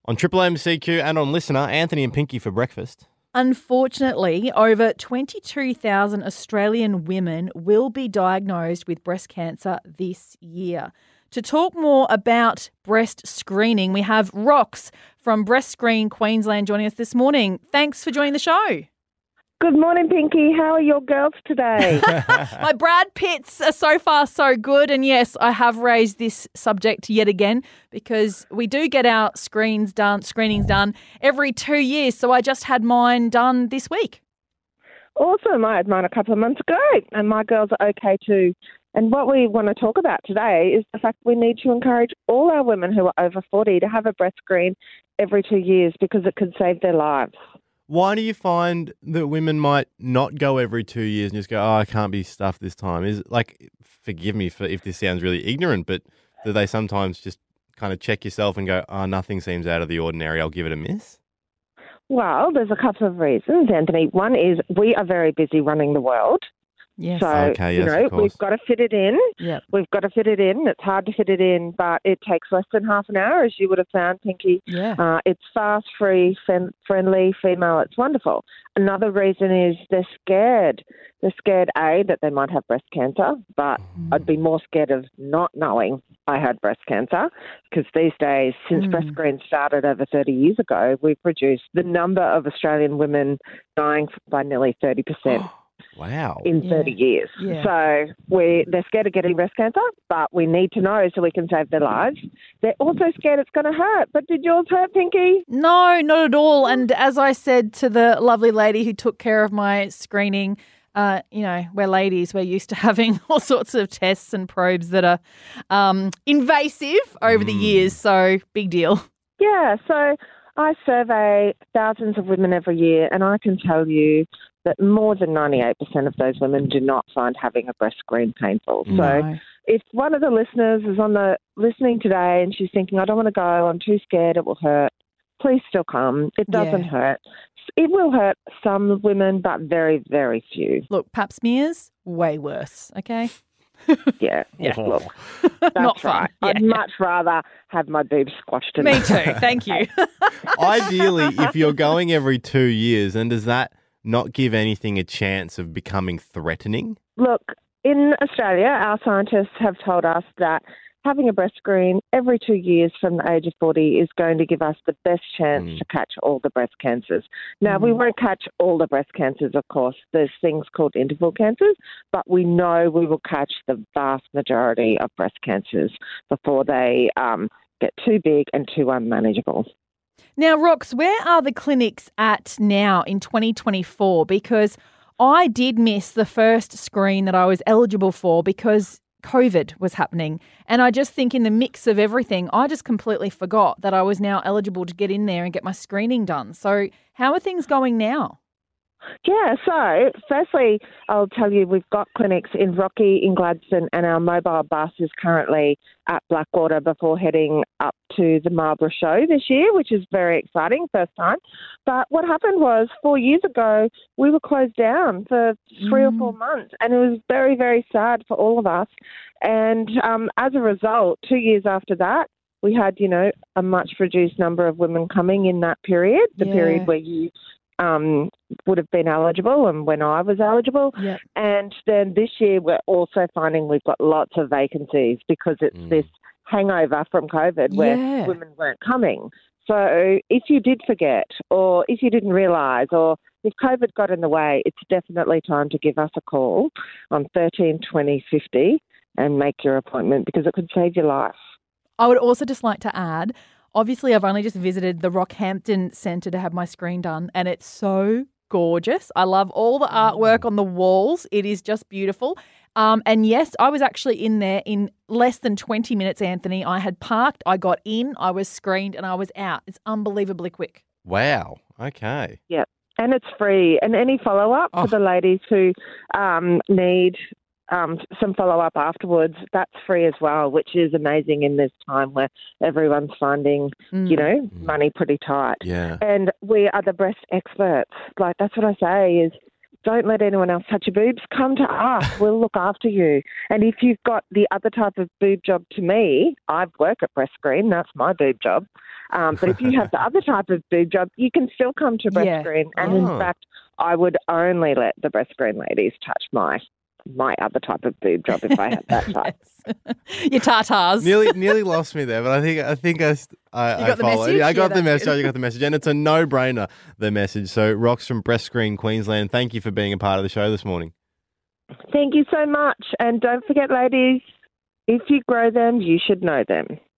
On Triple MCQ and on Listener, Anthony and Pinky for breakfast. Unfortunately, over 22,000 Australian women will be diagnosed with breast cancer this year. To talk more about breast screening, we have Rox from Breast Screen Queensland joining us this morning. Thanks for joining the show. Good morning, Pinky. How are your girls today? My Brad Pitts are so far so good. And yes, I have raised this subject yet again because we do get our screenings done every 2 years. So I just had mine done this week. Awesome. I had mine a couple of months ago and my girls are okay too. And what we want to talk about today is the fact we need to encourage all our women who are over 40 to have a breast screen every 2 years because it could save their lives. Why do you find that women might not go every 2 years and just go, I can't be stuffed this time? Is it like, forgive me for if this sounds really ignorant, but do they sometimes just kind of check yourself and go, nothing seems out of the ordinary, I'll give it a miss? Well, there's a couple of reasons, Anthony. One is we are very busy running the world. Yes. So, Okay, yes, of course. we've got to fit it in. Yep. We've got to fit it in. It's hard to fit it in, but it takes less than half an hour, as you would have found, Pinky. Yeah. It's fast, free, friendly, female. It's wonderful. Another reason is they're scared. They're scared, A, that they might have breast cancer, but I'd be more scared of not knowing I had breast cancer because these days, since breast screen started over 30 years ago, we've reduced the number of Australian women dying by nearly 30%. Wow. In 30 years. Yeah. So they're scared of getting breast cancer, but we need to know so we can save their lives. They're also scared it's going to hurt. But did yours hurt, Pinky? No, not at all. And as I said to the lovely lady who took care of my screening, we're ladies. We're used to having all sorts of tests and probes that are invasive over the years. So big deal. Yeah. So I survey thousands of women every year, and I can tell you that more than 98% of those women do not find having a breast screen painful. No. So if one of the listeners is listening today and she's thinking, I don't want to go, I'm too scared, it will hurt, please still come. It doesn't hurt. It will hurt some women, but very, very few. Look, pap smears, way worse, okay? Yeah. Look, that's Not fun. right. Yeah. I'd much rather have my boobs squashed. Me too. Thank you. Ideally, if you're going every 2 years, then does that not give anything a chance of becoming threatening? Look, in Australia, our scientists have told us that having a breast screen every 2 years from the age of 40 is going to give us the best chance to catch all the breast cancers. Now, we won't catch all the breast cancers, of course. There's things called interval cancers, but we know we will catch the vast majority of breast cancers before they get too big and too unmanageable. Now, Rox, where are the clinics at now in 2024? Because I did miss the first screen that I was eligible for because COVID was happening. And I just think in the mix of everything, I just completely forgot that I was now eligible to get in there and get my screening done. So how are things going now? Yeah, so firstly, I'll tell you we've got clinics in Rocky, in Gladstone, and our mobile bus is currently at Blackwater before heading up to the Marlborough show this year, which is very exciting, first time. But what happened was 4 years ago, we were closed down for 3 or 4 months, and it was very, very sad for all of us. And as a result, 2 years after that, we had, a much reduced number of women coming in that period, the period where you would have been eligible and when I was eligible. Yep. And then this year we're also finding we've got lots of vacancies because it's this hangover from COVID where women weren't coming. So if you did forget or if you didn't realise or if COVID got in the way, it's definitely time to give us a call on 13 20 50 and make your appointment because it could save your life. I would also just like to add, obviously, I've only just visited the Rockhampton Centre to have my screen done, and it's so gorgeous. I love all the artwork on the walls. It is just beautiful. And yes, I was actually in there in less than 20 minutes, Anthony. I had parked, I got in, I was screened, and I was out. It's unbelievably quick. Wow. Okay. Yeah. And it's free. And any follow-up for the ladies who need some follow-up afterwards, that's free as well, which is amazing in this time where everyone's finding, money pretty tight. Yeah. And we are the breast experts. Like, that's what I say is don't let anyone else touch your boobs. Come to us. We'll look after you. And if you've got the other type of boob job to me, I work at Breast Screen. That's my boob job. But if you have the other type of boob job, you can still come to Breast Screen. And in fact, I would only let the Breast Screen ladies touch my other type of boob job if I had that type. Your tartars. Nearly lost me there, but I think I got the followed. message? Yeah, I got Yeah, the that's message. You got the message, and it's a no-brainer. The message. So, Rox from Breast Screen Queensland, thank you for being a part of the show this morning. Thank you so much. And don't forget, ladies, if you grow them, you should know them.